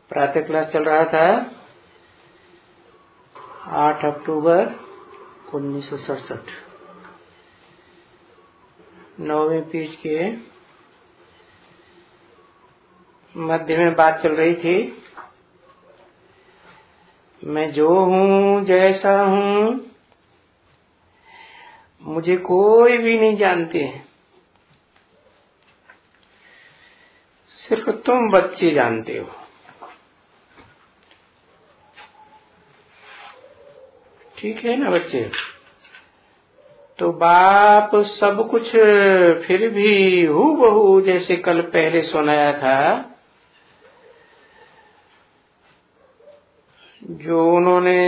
प्रातः क्लास चल रहा था 8 अक्टूबर 1967। 9वें पेज के मध्य में बात चल रही थी। मैं जो हूं, जैसा हूं, मुझे कोई भी नहीं जानते, सिर्फ तुम बच्चे जानते हो। ठीक है ना बच्चे? तो बाप सब कुछ फिर भी हूबहू जैसे कल पहले सुनाया था, जो उन्होंने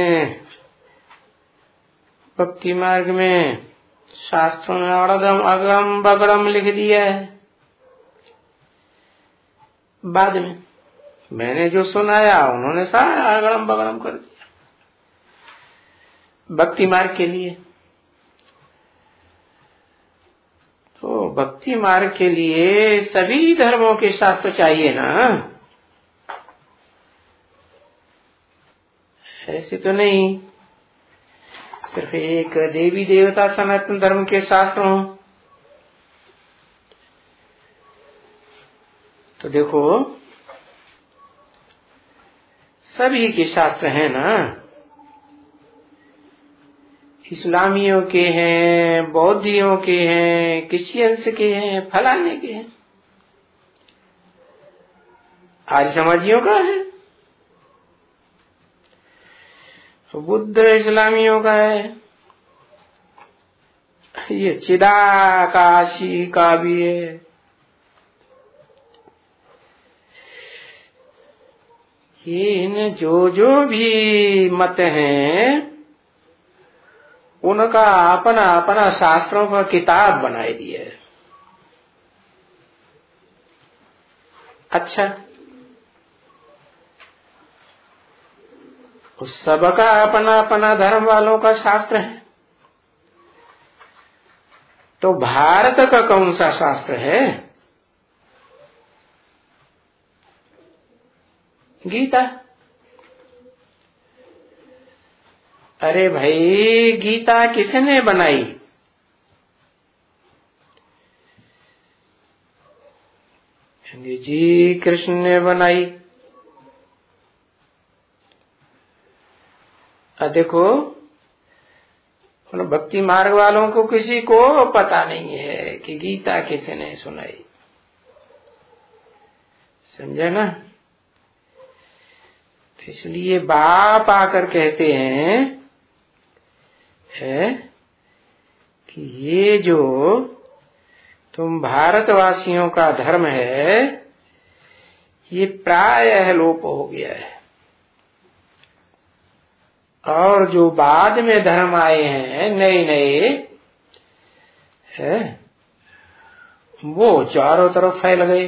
भक्ति मार्ग में शास्त्रों में अड़गम अगड़म बगड़म लिख दिया है। बाद में मैंने जो सुनाया उन्होंने सारा अगड़म बगड़म कर दिया भक्ति मार्ग के लिए। तो भक्ति मार्ग के लिए सभी धर्मों के शास्त्र चाहिए ना, ऐसे तो नहीं सिर्फ एक देवी देवता सनातन धर्म के शास्त्र हों। तो देखो सभी के शास्त्र हैं ना, इस्लामियों के हैं, बौद्धियों के हैं, क्रिश्चियंस के हैं, फलाने के हैं, आर्य समाजियों का है, तो बुद्ध इस्लामियों का है, ये चिदाकाशी का भी है। ये इन जो भी मत हैं उनका अपना अपना शास्त्रों का किताब बनाई दिया है। अच्छा, उस सबका अपना अपना धर्म वालों का शास्त्र है। तो भारत का कौन सा शास्त्र है? गीता। अरे भाई, गीता किसने बनाई? जी कृष्ण ने बनाई। देखो भक्ति मार्ग वालों को किसी को पता नहीं है कि गीता किसने सुनाई। समझे ना? तो इसलिए बाप आकर कहते हैं कि ये जो तुम भारतवासियों का धर्म है ये प्रायः लोप हो गया है, और जो बाद में धर्म आए हैं नए नए वो चारों तरफ फैल गए।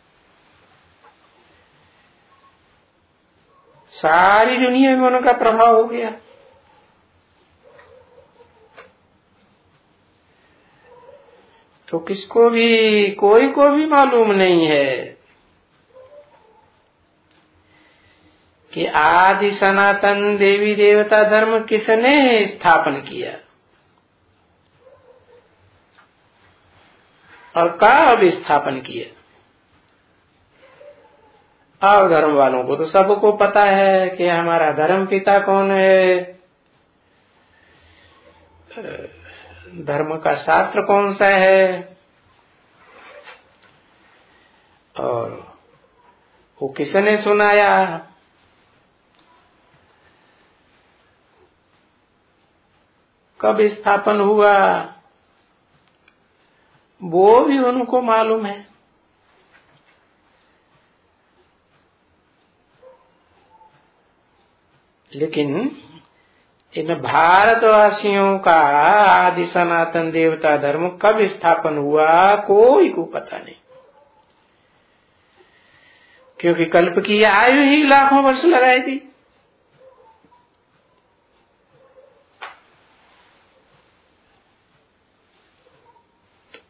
सारी दुनिया में उनका प्रभाव हो गया। तो किसको भी कोई को भी मालूम नहीं है कि आदि सनातन देवी देवता धर्म किसने स्थापन किया और कब स्थापन किया। और धर्म वालों को तो सबको पता है कि हमारा धर्म पिता कौन है, धर्म का शास्त्र कौन सा है, और वो किसने सुनाया, कब स्थापन हुआ, वो भी उनको मालूम है। लेकिन इन भारतवासियों का आदि सनातन देवता धर्म कब स्थापन हुआ कोई को पता नहीं, क्योंकि कल्प की आयु ही लाखों वर्ष लगाई थी।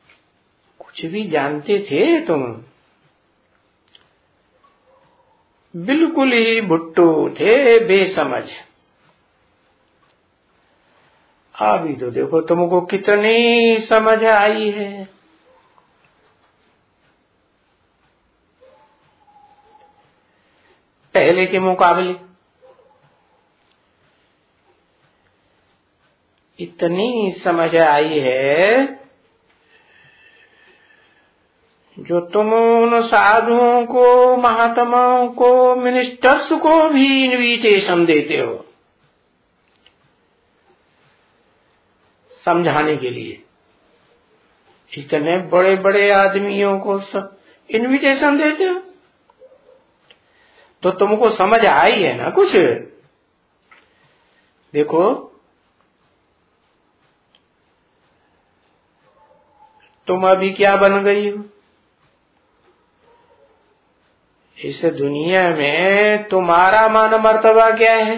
कुछ भी जानते थे तुम? बिल्कुल ही भुट्टो थे, बेसमझ। अभी तो देखो तुमको कितनी समझ आई है। पहले के मुकाबले इतनी समझ आई है जो तुम उन साधुओं को, महात्माओं को, मिनिस्टर्स को भी इनविटेशन देते हो समझाने के लिए। इतने बड़े बड़े आदमियों को सब इनविटेशन देते हो, तो तुमको समझ आई है ना कुछ। देखो तुम अभी क्या बन गई हो इस दुनिया में, तुम्हारा मान मर्तबा क्या है,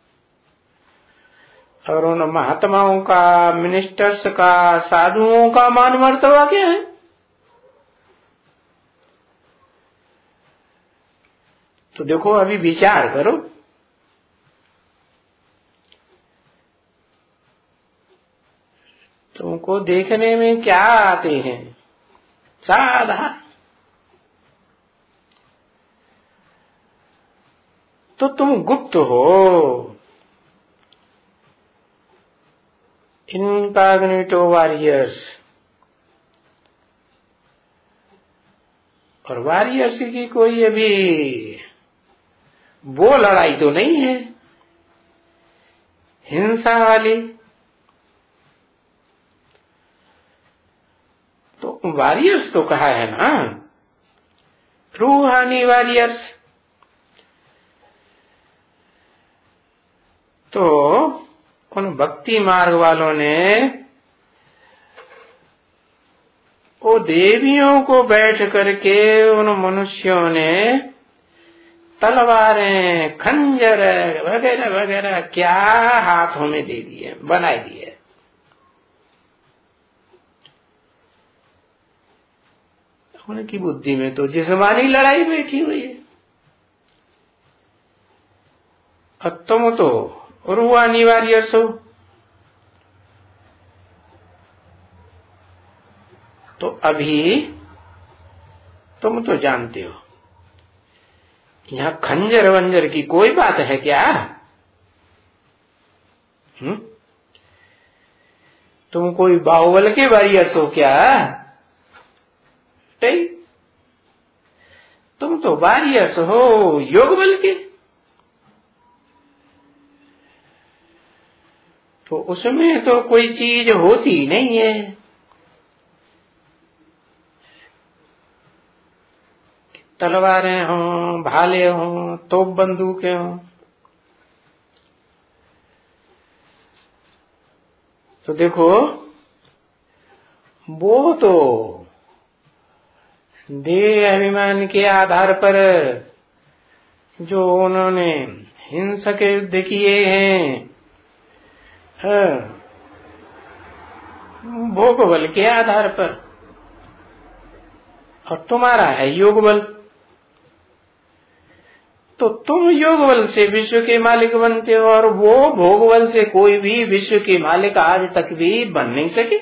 और उन महात्माओं का, मिनिस्टर्स का, साधुओं का मान मर्तबा क्या है। तो देखो अभी विचार करो। तुमको देखने में क्या आते हैं, साधा। तो तुम गुप्त हो, इनकॉग्निटो वॉरियर्स। और वॉरियर्स की कोई अभी वो लड़ाई तो नहीं है हिंसा वाली। तो वॉरियर्स तो कहा है ना, रूहानी वॉरियर्स। तो उन भक्ति मार्ग वालों ने वो देवियों को बैठ करके उन मनुष्यों ने तलवारें, खंजर वगैरह वगैरह क्या हाथों में दे दिए, बनाए दिए। उनकी बुद्धि में तो जिस्मानी लड़ाई बैठी हुई है। अब तुम तो रूहानी वॉरियर्स हो। तो अभी तुम तो जानते हो यहाँ खंजर वंजर की कोई बात है क्या। तुम कोई बाहुबल के वॉरियर्स हो क्या। नहीं, तुम तो वॉरियर्स हो योग बल के। तो उसमें तो कोई चीज होती नहीं है। तलवारें हों, भाले हों, तोप बंदूकें हों। तो देखो वो तो देह अभिमान के आधार पर जो उन्होंने हिंसक युद्ध किए हैं, भोग बल के आधार पर। और तुम्हारा है योग बल। तो तुम योग बल से विश्व के मालिक बनते हो, और वो भोग बल से कोई भी विश्व के मालिक आज तक भी बन नहीं सके।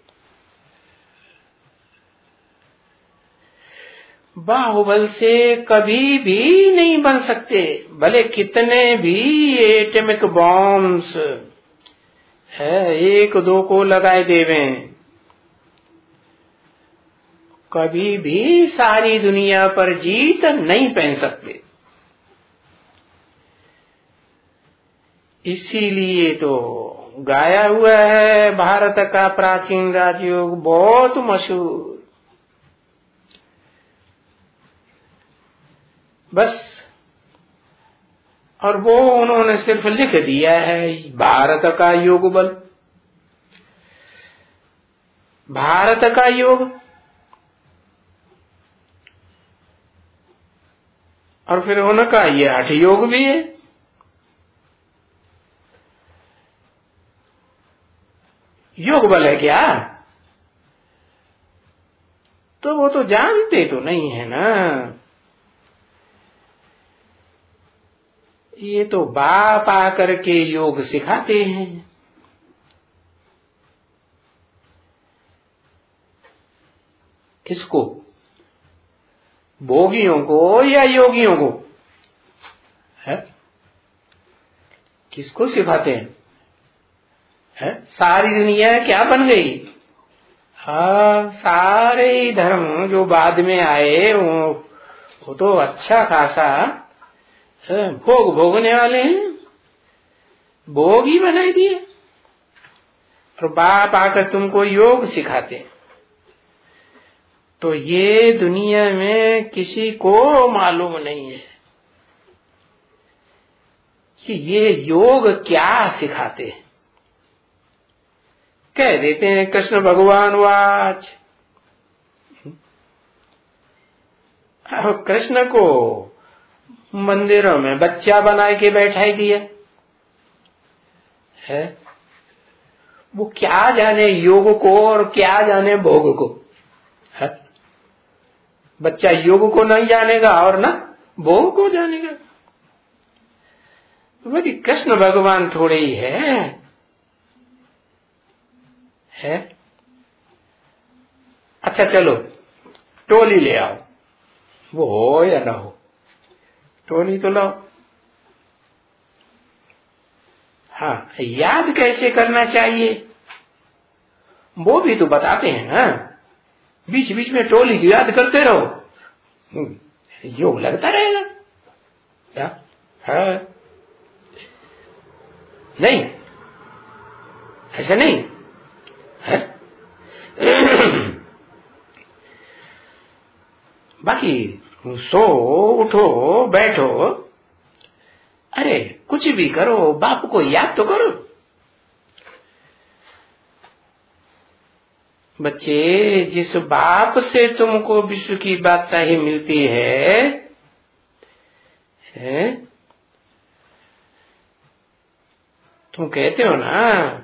बाहुबल से कभी भी नहीं बन सकते, भले कितने भी एटॉमिक बॉम्ब्स है एक दो को लगाए देवे, कभी भी सारी दुनिया पर जीत नहीं पहन सकते। इसीलिए तो गाया हुआ है भारत का प्राचीन राजयोग, बहुत मशहूर। बस, और वो उन्होंने सिर्फ लिख दिया है भारत का योग बल, भारत का योग। और फिर उनका ये 8 योग भी है। योग बल है क्या। तो वो तो जानते तो नहीं है ना। ये तो बाप आकर के योग सिखाते हैं। किसको? भोगियों को या योगियों को? है किसको सिखाते हैं? है सारी दुनिया क्या बन गई? हाँ, सारे धर्म जो बाद में आए वो तो अच्छा खासा भोग भोगने वाले हैं, भोग ही बनाई दिए। और बाप आकर तुमको योग सिखाते हैं। तो ये दुनिया में किसी को मालूम नहीं है कि ये योग क्या सिखाते हैं। कह देते हैं कृष्ण भगवान वाच। कृष्ण को मंदिरों में बच्चा बना के बैठाई दिया है। वो क्या जाने योग को और क्या जाने भोग को है? बच्चा योग को नहीं जानेगा और ना भोग को जानेगा। बोले कृष्ण भगवान थोड़े ही है? अच्छा चलो टोली ले आओ, वो हो या ना हो, टोली तो लाओ। हाँ, याद कैसे करना चाहिए वो भी तो बताते हैं ना। बीच बीच में टोली की याद करते रहो, योग लगता रहेगा क्या? हाँ, नहीं ऐसा नहीं है। बाकी सो उठो बैठो, अरे कुछ भी करो, बाप को याद तो करो। बच्चे, जिस बाप से तुमको विश्व की बादशाही मिलती है, तुम कहते हो ना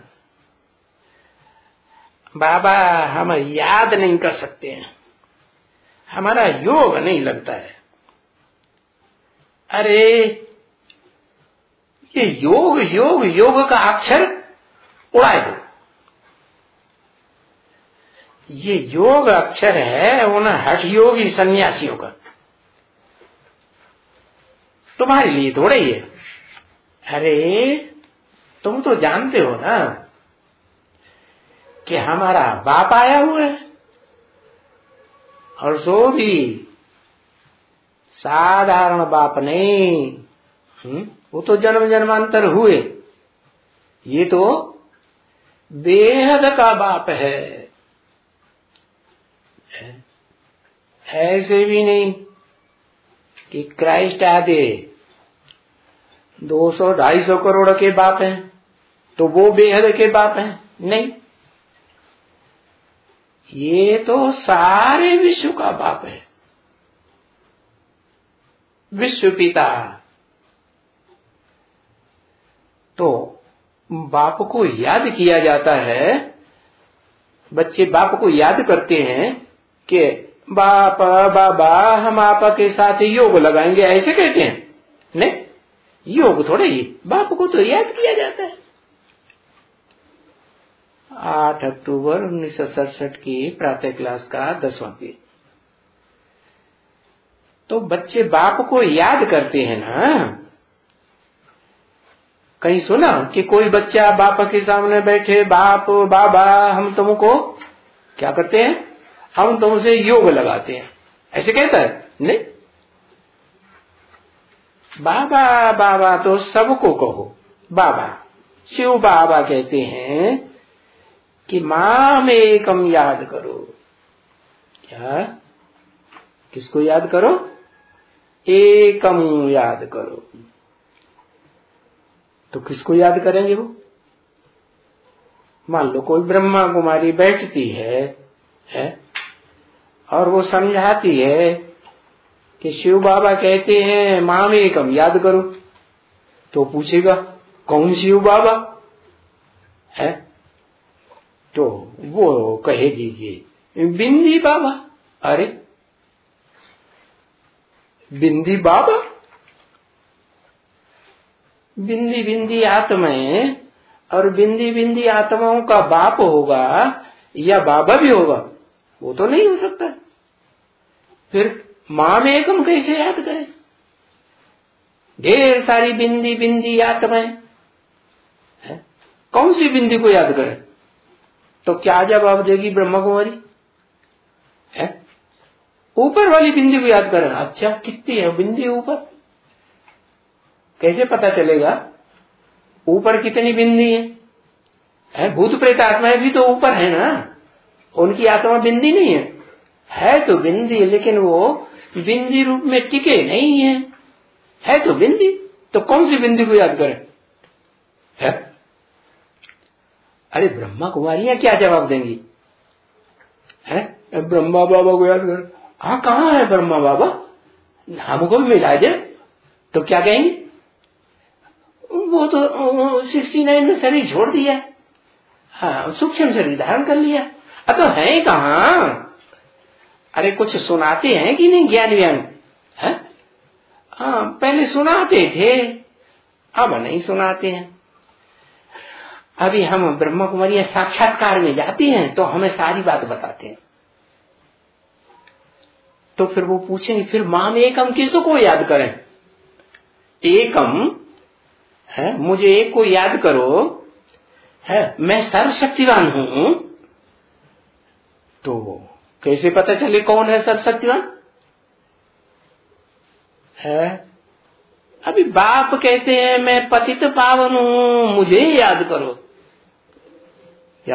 बाबा हम याद नहीं कर सकते हैं, हमारा योग नहीं लगता है। अरे ये योग योग योग का अक्षर उड़ा दो। ये योग अक्षर है उन हठ योगी सन्यासियों का, तुम्हारे लिए थोड़ा ही है। अरे तुम तो जानते हो ना कि हमारा बाप आया हुआ है, और सो भी साधारण बाप नहीं, वो तो जन्म जन्मांतर हुए, ये तो बेहद का बाप है। ऐसे भी नहीं कि क्राइस्ट आदि 200-250 करोड़ के बाप हैं तो वो बेहद के बाप हैं, नहीं, ये तो सारे विश्व का बाप है, विश्व पिता। तो बाप को याद किया जाता है, बच्चे बाप को याद करते हैं कि बाप बाबा हम आपा के साथ योग लगाएंगे, ऐसे कहते हैं। नहीं, योग थोड़े ही, बाप को तो याद किया जाता है। 8 अक्टूबर 1967 की प्रातः क्लास का 10वां पेज। तो बच्चे बाप को याद करते हैं ना। कहीं सुना कि कोई बच्चा बाप के सामने बैठे, बाप बाबा हम तुमको क्या करते हैं, हम तुमसे योग लगाते हैं, ऐसे कहता है? नहीं, बाबा बाबा तो सबको कहो। बाबा शिव बाबा कहते हैं कि माम एकम याद करो। क्या? किसको याद करो? एकम याद करो। तो किसको याद करेंगे वो? मान लो कोई ब्रह्मा कुमारी बैठती है और वो समझाती है कि शिव बाबा कहते हैं माम एकम याद करो, तो पूछेगा कौन शिव बाबा है? तो वो कहेगी ये बिंदी बाबा। अरे बिंदी बाबा, बिंदी बिंदी आत्माएं और बिंदी बिंदी आत्माओं का बाप होगा या बाबा भी होगा, वो तो नहीं हो सकता। फिर माम एकम कैसे याद करें? ढेर सारी बिंदी बिंदी आत्माएं, कौन सी बिंदी को याद करें? तो क्या जवाब देगी ब्रह्मा कुमारी? ऊपर वाली बिंदी को याद करें। अच्छा, कितनी है बिंदी ऊपर? कैसे पता चलेगा ऊपर कितनी बिंदी है? भूत प्रेत आत्माएं भी तो ऊपर है ना, उनकी आत्मा बिंदी नहीं है तो बिंदी, लेकिन वो बिंदी रूप में टिके नहीं है तो बिंदी। तो कौन सी बिंदी को याद करें? अरे ब्रह्मा कुमारियां क्या जवाब देंगी? ब्रह्मा बाबा को याद कर। हाँ, कहाँ है ब्रह्मा बाबा, हमको भी मिला दे। तो क्या कहेंगे? वो तो 69 में शरीर छोड़ दिया, हाँ, सूक्ष्म शरीर धारण कर लिया। तो है कहाँ? अरे कुछ सुनाते हैं कि नहीं ज्ञान व्यान? हाँ, पहले सुनाते थे, अब नहीं सुनाते हैं। अभी हम ब्रह्मा कुमारी साक्षात्कार में जाते हैं तो हमें सारी बात बताते हैं। तो फिर वो पूछेंगे, फिर माम एकम किसको याद करें? एकम है, मुझे एक को याद करो, है, मैं सर्वशक्तिवान हूं। तो कैसे पता चले कौन है सर्वशक्तिवान? है, अभी बाप कहते हैं मैं पतित पावन हूं, मुझे याद करो। क्या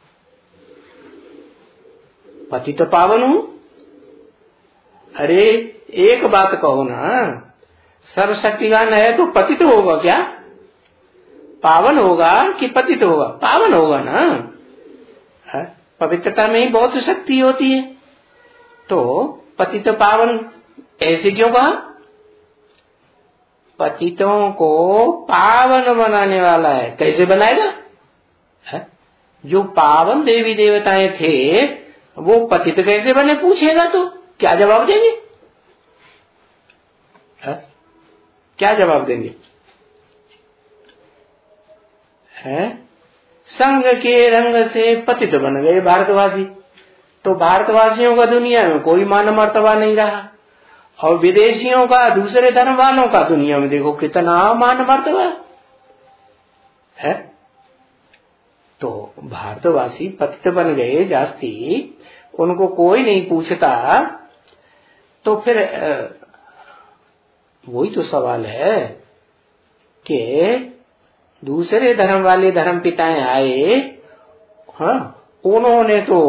पतित पावन हूं? अरे एक बात कहो ना, सर्वशक्तिवान है तो पतित होगा क्या? पावन होगा कि पतित होगा? पावन होगा ना। पवित्रता में ही बहुत शक्ति होती है। तो पतित पावन ऐसे क्यों कहा? पतितों को पावन बनाने वाला है। कैसे बनाएगा? जो पावन देवी देवताएं थे वो पतित कैसे बने पूछेगा तो क्या जवाब देंगे? क्या जवाब देंगे? संग के रंग से पतित बन गए भारतवासी। तो भारतवासियों का दुनिया में कोई मान मर्तबा नहीं रहा, और विदेशियों का, दूसरे धर्म वालों का दुनिया में देखो कितना मान मर्तबा है। तो भारतवासी पतित बन गए जास्ती, उनको कोई नहीं पूछता। तो फिर वही तो सवाल है कि दूसरे धर्म वाले धर्म पिताएं आए, हाँ, उन्होंने तो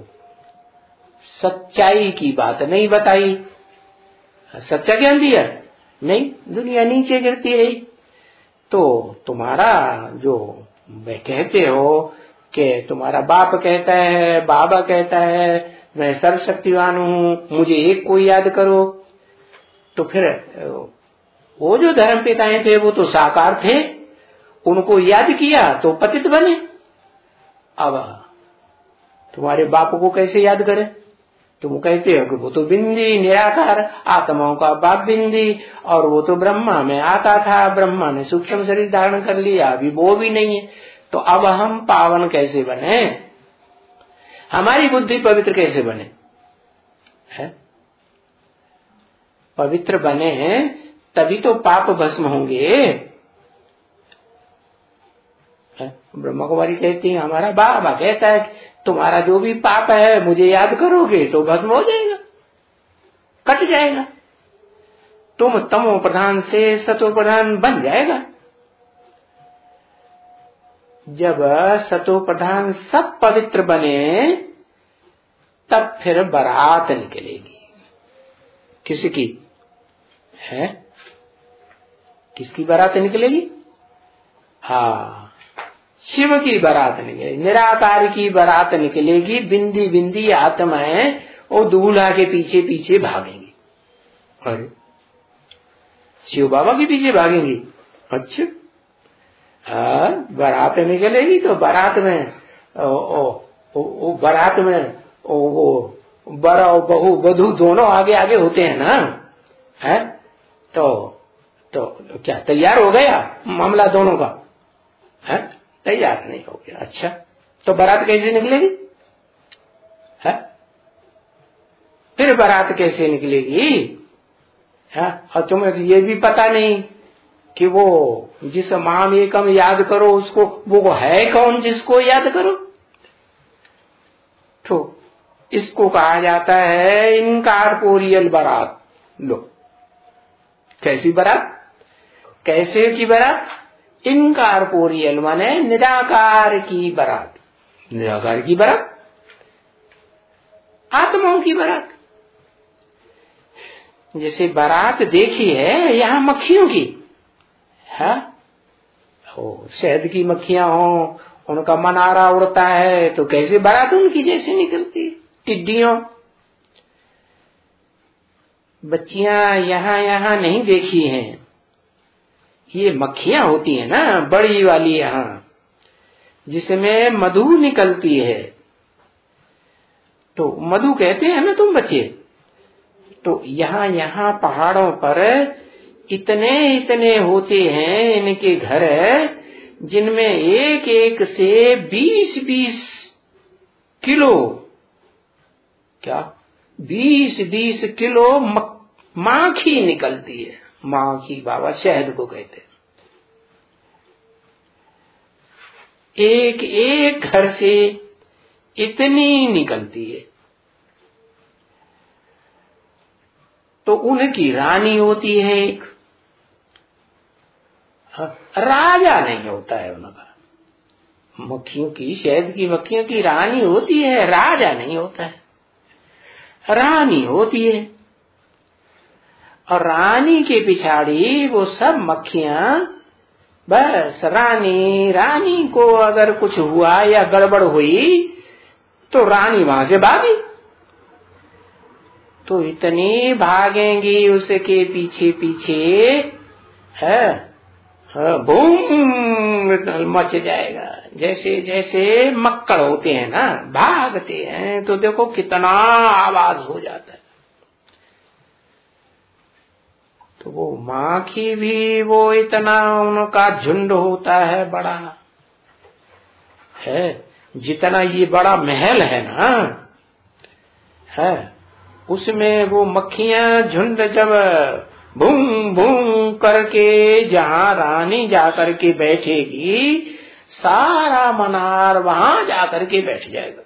सच्चाई की बात नहीं बताई, सच्चा ज्ञान दिया नहीं, दुनिया नीचे गिरती रही। तो तुम्हारा जो वे कहते हो कि तुम्हारा बाप कहता है, बाबा कहता है मैं सर्वशक्तिवान हूं, मुझे एक को याद करो। तो फिर वो जो धर्म पिताएं थे वो तो साकार थे, उनको याद किया तो पतित बने। अब तुम्हारे बाप को कैसे याद करें? तुम कहते हो कि वो तो बिंदी निराकार आत्माओं का बाप बिंदी, और वो तो ब्रह्मा में आता था, ब्रह्मा ने सूक्ष्म शरीर धारण कर लिया, अभी वो भी नहीं है। तो अब हम पावन कैसे बने? हमारी बुद्धि पवित्र कैसे बने? है पवित्र बने तभी तो पाप भस्म होंगे। ब्रह्मा कुमारी कहती है, हमारा बाबा कहता है तुम्हारा जो भी पाप है मुझे याद करोगे तो भस्म हो जाएगा, कट जाएगा, तुम तमो प्रधान से सतो प्रधान बन जाएगा। जब सतो प्रधान सब पवित्र बने तब फिर बारात निकलेगी। किसकी है? किसकी बारात निकलेगी? हाँ, शिव की बारात निकलेगी, निराकार की बारात निकलेगी। बिंदी बिंदी आत्माएं वो दूल्हा के पीछे पीछे भागेंगी। अरे शिव बाबा के पीछे भागेंगी? अच्छा, हाँ, बारात निकलेगी तो बारात में बारात में वो बड़ा और बहू वधू दोनों आगे आगे होते हैं ना, है? तो तो क्या तैयार हो गया मामला दोनों का? है तैयार नहीं हो गया। अच्छा, तो बारात कैसे निकलेगी? है फिर बारात कैसे निकलेगी? है और तुम्हें ये भी पता नहीं कि वो जिस माम एकम याद करो उसको वो है कौन जिसको याद करो। तो इसको कहा जाता है इनकारपोरियल बारात। लो, कैसी बारात? कैसे की बारात? इनकारपोरियल माने निराकार की बारात। निराकार की बारात, आत्माओं की बारात। जैसे बारात देखी है यहाँ मक्खियों की, है शहद की मक्खियां हो, उनका मनारा उड़ता है, तो कैसे बारात उनकी जैसे निकलती। टिड्डियों, बच्चियां यहाँ नहीं देखी हैं, ये मक्खियां होती है ना बड़ी वाली यहाँ, जिसमें मधु निकलती है। तो मधु कहते हैं ना तुम बच्चे। तो यहाँ पहाड़ों पर इतने होते हैं इनके घर, जिनमें एक एक से 20-20 किलो, क्या 20-20 किलो माखी निकलती है। माखी बाबा शहद को कहते हैं। एक एक घर से इतनी निकलती है। तो उनकी रानी होती है एक, राजा नहीं होता है उनका। मक्खियों की, शहद की मक्खियों की रानी होती है, राजा नहीं होता है। रानी होती है और रानी के पिछाड़ी वो सब मक्खियां, बस रानी को अगर कुछ हुआ या गड़बड़ हुई तो रानी वहां से भागी। तो इतनी भागेंगी उसके पीछे पीछे, है बूम मच जाएगा। जैसे जैसे मक्कड़ होते हैं ना, भागते हैं, तो देखो कितना आवाज हो जाता है। तो वो माखी भी वो इतना उनका झुंड होता है बड़ा, है जितना ये बड़ा महल है ना, है उसमें वो मक्खियां झुंड जब बूम बूम करके जहां रानी जाकर के बैठेगी, सारा मनार वहां जाकर के बैठ जाएगा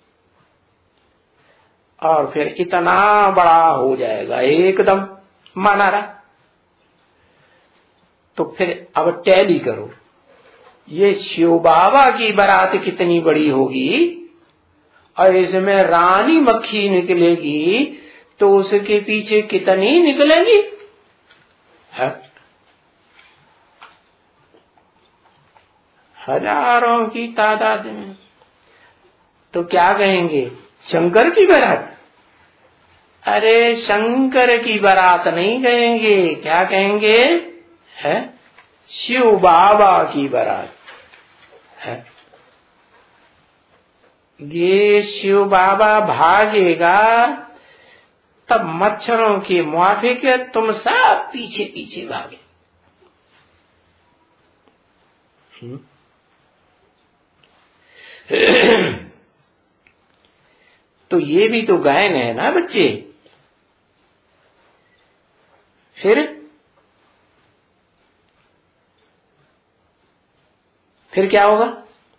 और फिर इतना बड़ा हो जाएगा एकदम मनारा। तो फिर अब टैली करो, ये शिव बाबा की बारात कितनी बड़ी होगी और इसमें रानी मक्खी निकलेगी तो उसके पीछे कितनी निकलेंगी? हजारों की तादाद में। तो क्या कहेंगे? शंकर की बारात? अरे शंकर की बारात नहीं कहेंगे, क्या कहेंगे? है शिव बाबा की बारात है। ये शिव बाबा भागेगा तब मच्छरों के मुआफिक तुम सब पीछे पीछे भागे। तो ये भी तो गायन है ना बच्चे। फिर क्या होगा?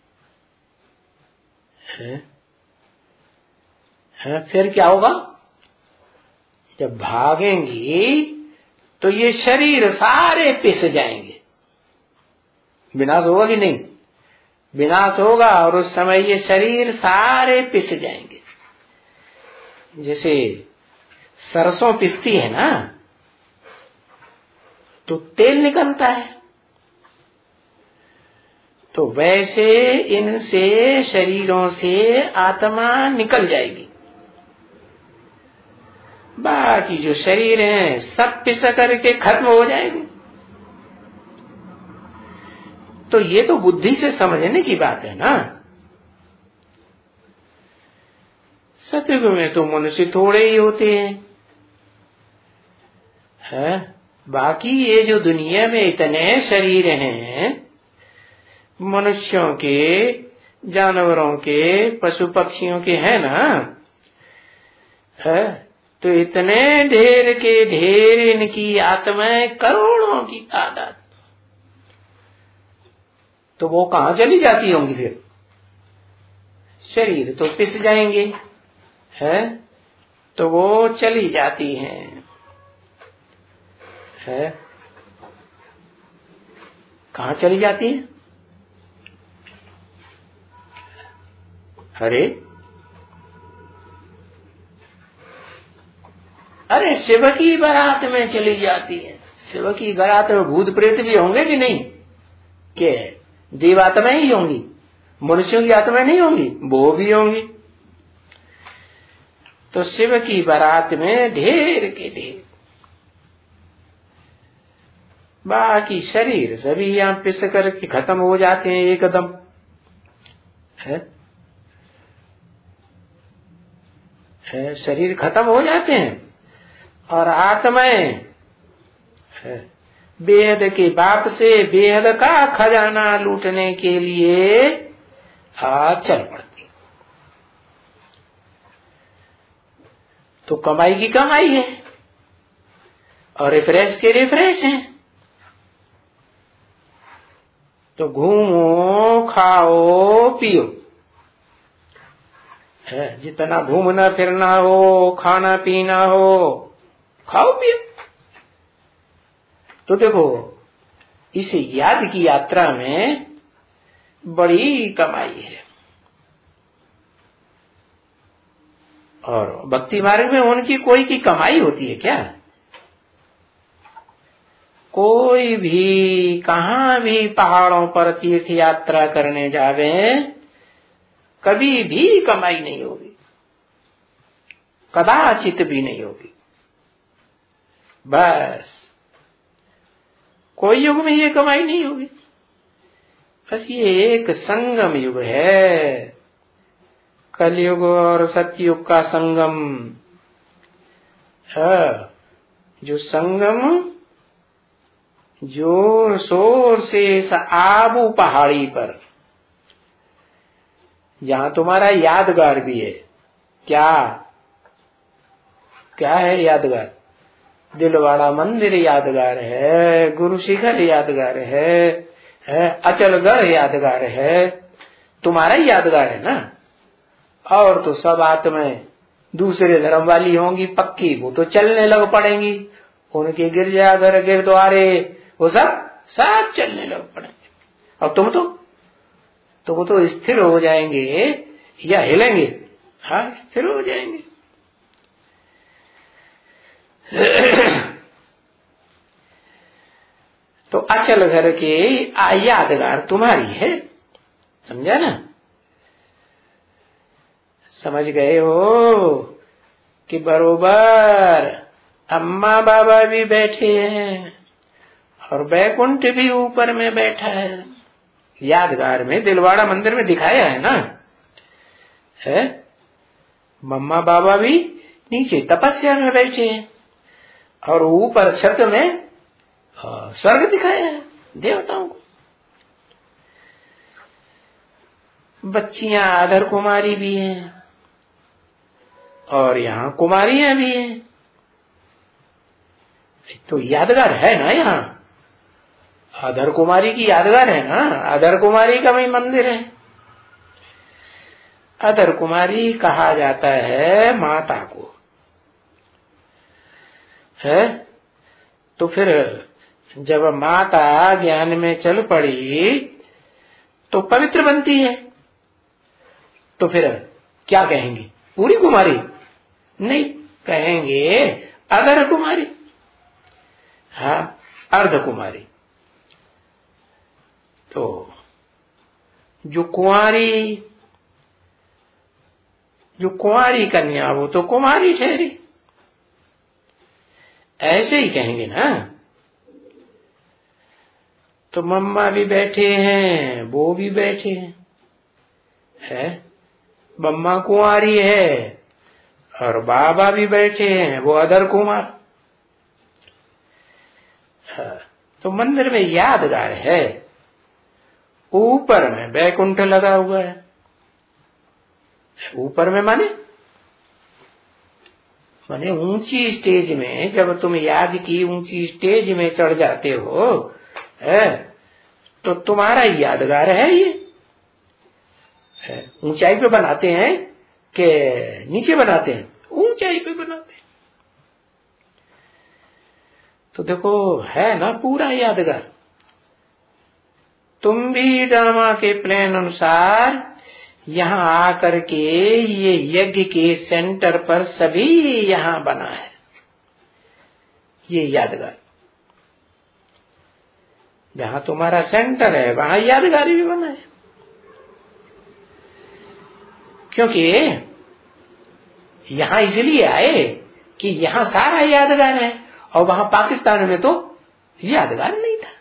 फिर क्या होगा? जब भागेंगी तो ये शरीर सारे पिस जाएंगे। विनाश होगा कि नहीं? विनाश होगा और उस समय ये शरीर सारे पिस जाएंगे। जैसे सरसों पिसती है ना तो तेल निकलता है, तो वैसे इनसे शरीरों से आत्मा निकल जाएगी। बाकी जो शरीर हैं सब पिस करके खत्म हो जाएंगे। तो ये तो बुद्धि से समझने की बात है ना। सतयुग में तो मनुष्य थोड़े ही होते हैं, है? बाकी ये जो दुनिया में इतने शरीर हैं, मनुष्यों के, जानवरों के, पशु पक्षियों के, है ना, है, तो इतने ढेर के ढेर इनकी आत्माएं करोड़ों की तादाद, तो वो कहां चली जाती होंगी फिर? शरीर तो पिस जाएंगे, है, तो वो चली जाती हैं, है, कहां चली जाती है? अरे शिव की बारात में चली जाती है। शिव की बारात में भूत प्रेत भी होंगे कि नहीं? के देवात्माएं ही होंगी, मनुष्यों की आत्माएं नहीं होंगी, वो भी होंगी। तो शिव की बारात में ढेर के ढेर, बाकी शरीर सभी यहाँ पिस करके खत्म हो जाते हैं एकदम, है, शरीर खत्म हो जाते हैं, और आत्माएं बेहद के बाप से बेहद का खजाना लूटने के लिए चल पड़ती। तो कमाई की कमाई है और रिफ्रेश के रिफ्रेश है। तो घूमो, खाओ, पियो, है, जितना घूमना फिरना हो, खाना पीना हो, खाओ पियो। तो देखो, इस याद की यात्रा में बड़ी कमाई है। और भक्ति मार्ग में उनकी कोई की कमाई होती है क्या? कोई भी कहां भी पहाड़ों पर तीर्थ यात्रा करने जावे, कभी भी कमाई नहीं होगी, कदाचित भी नहीं होगी। बस कोई युग में ये कमाई नहीं होगी। बस ये एक संगम युग है, कलयुग और सतयुग का संगम है। जो संगम जोर शोर से इस आबू पहाड़ी पर, जहां तुम्हारा यादगार भी है। क्या क्या है यादगार? दिलवाड़ा मंदिर यादगार है, गुरु शिखर यादगार है, अचलगढ़ यादगार है, तुम्हारा ही यादगार है ना। और तो सब आत्माएं दूसरे धर्म वाली होंगी पक्की, वो तो चलने लग पड़ेंगी, उनके गिरजाघर गिरद्वारे वो सब चलने लग पड़ेंगे। और तुम तो वो तो स्थिर हो जाएंगे या हिलेंगे? हाँ, स्थिर हो जाएंगे। तो अचल घर के यादगार तुम्हारी है, समझा ना? समझ गए हो कि बरोबर अम्मा बाबा भी बैठे हैं और बैकुंठ भी ऊपर में बैठा है। यादगार में दिलवाड़ा मंदिर में दिखाया है ना, है, मम्मा बाबा भी नीचे तपस्या में बैठे हैं और ऊपर छत में स्वर्ग दिखाया है देवताओं को। बच्चियां अधर कुमारी भी हैं और यहाँ कुमारियां भी हैं। तो यादगार है ना, यहाँ अधर कुमारी की यादगार है ना। अधर कुमारी का भी मंदिर है। अधर कुमारी कहा जाता है माता को, है। तो फिर जब माता ज्ञान में चल पड़ी तो पवित्र बनती है। तो फिर क्या कहेंगे? पूरी कुमारी नहीं, कहेंगे अधर कुमारी, हाँ, अर्ध कुमारी। तो जो कुंवारी कन्या वो तो कुमारी ठहरी, ऐसे ही कहेंगे ना। तो मम्मा भी बैठे हैं, वो भी बैठे हैं, है, मम्मा कुंवारी है और बाबा भी बैठे हैं, वो अधर कुमार। हाँ, तो मंदिर में यादगार है। ऊपर में बैकुंठ लगा हुआ है। ऊपर में माने ऊंची स्टेज में, जब तुम याद की ऊंची स्टेज में चढ़ जाते हो तो तुम्हारा यादगार है ये। ऊंचाई पे बनाते हैं कि नीचे बनाते हैं? ऊंचाई पे बनाते हैं। तो देखो है ना पूरा यादगार। तुम भी ड्रामा के प्लान अनुसार यहाँ आकर के ये यज्ञ के सेंटर पर सभी यहाँ बना है ये यादगार। जहाँ तुम्हारा सेंटर है वहां यादगार भी बना है, क्योंकि यहाँ इसलिए आए कि यहाँ सारा यादगार है, और वहां पाकिस्तान में तो यादगार नहीं था।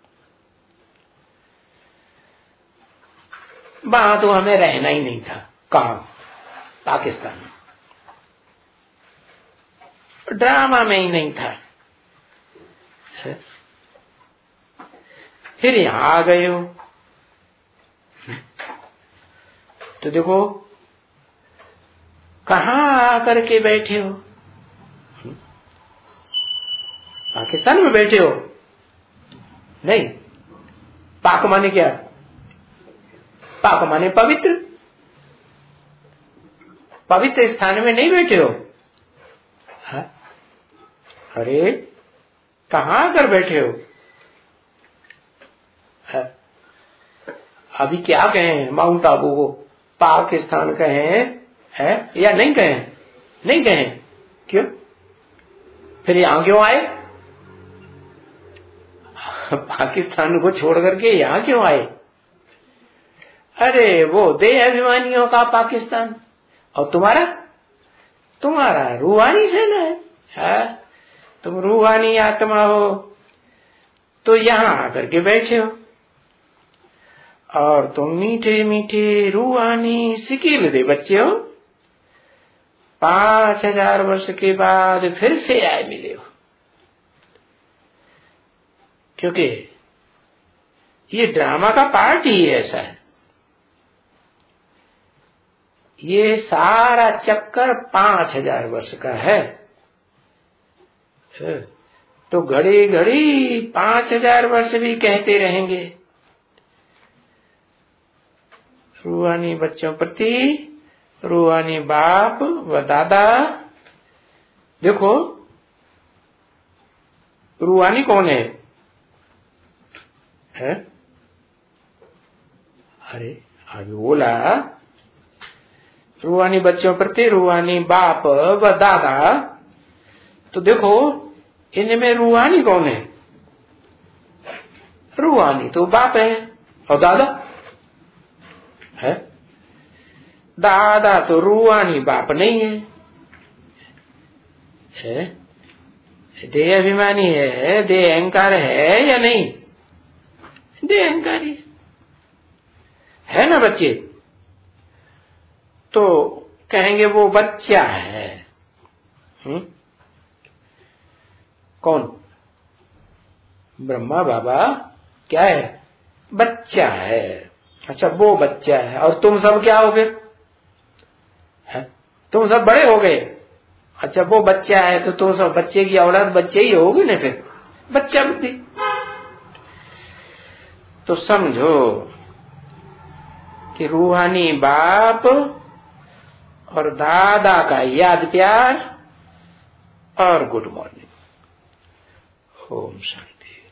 वहां तो हमें रहना ही नहीं था। कहाँ? पाकिस्तान में ड्रामा में ही नहीं था। फिर यहां आ गए हो तो देखो कहाँ आकर के बैठे हो। पाकिस्तान में बैठे हो? नहीं। पाक माने क्या? पाक माने पवित्र। पवित्र स्थान में नहीं बैठे हो। हा? अरे कहाँ आकर बैठे हो? हा? अभी क्या कहें माउंट आबू को पाकिस्तान कहें है या नहीं कहें? नहीं कहें। क्यों? फिर यहां क्यों आए? पाकिस्तान को छोड़ करके यहां क्यों आए? अरे वो देह अभिमानियों का पाकिस्तान, और तुम्हारा रूहानी सेना है। तुम रूहानी आत्मा हो तो यहां आकर के बैठे हो, और तुम मीठे मीठे रूहानी सिकील दे बच्चे हो। 5000 वर्ष के बाद फिर से आए मिले हो, क्योंकि ये ड्रामा का पार्ट ही ऐसा है। ये सारा चक्कर 5000 वर्ष का है। तो घड़ी घड़ी 5000 वर्ष भी कहते रहेंगे। रूहानी बच्चों प्रति रूहानी बाप व दादा। देखो रूहानी कौन है? अरे अभी बोला रूहानी बच्चों प्रति रूहानी बाप व दादा। तो देखो इनमें रूहानी कौन है? रूहानी तो बाप है, और दादा है? दादा तो रूहानी बाप नहीं है। देह अभिमानी है, देह अहंकार है या नहीं? देह अहंकारी है ना बच्चे। तो कहेंगे वो बच्चा है। कौन? ब्रह्मा बाबा क्या है? बच्चा है। अच्छा वो बच्चा है, और तुम सब क्या हो फिर? तुम सब बड़े हो गए। अच्छा वो बच्चा है तो तुम सब बच्चे की औलाद बच्चे ही होगी ना, फिर बच्चा बुद्धि। तो समझो कि रूहानी बाप और दादा का याद प्यार और गुड मॉर्निंग। ओम शांति।